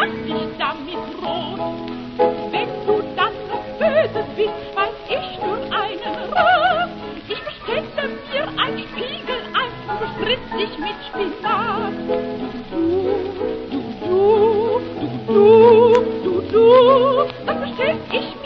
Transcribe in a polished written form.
mach dich damit rot. Wenn du dann noch böse bist, weiß ich nur einen Rat. Ich bestelle mir ein Spiegelei, bespritz dich mit Spinat. Du, dann bestell ich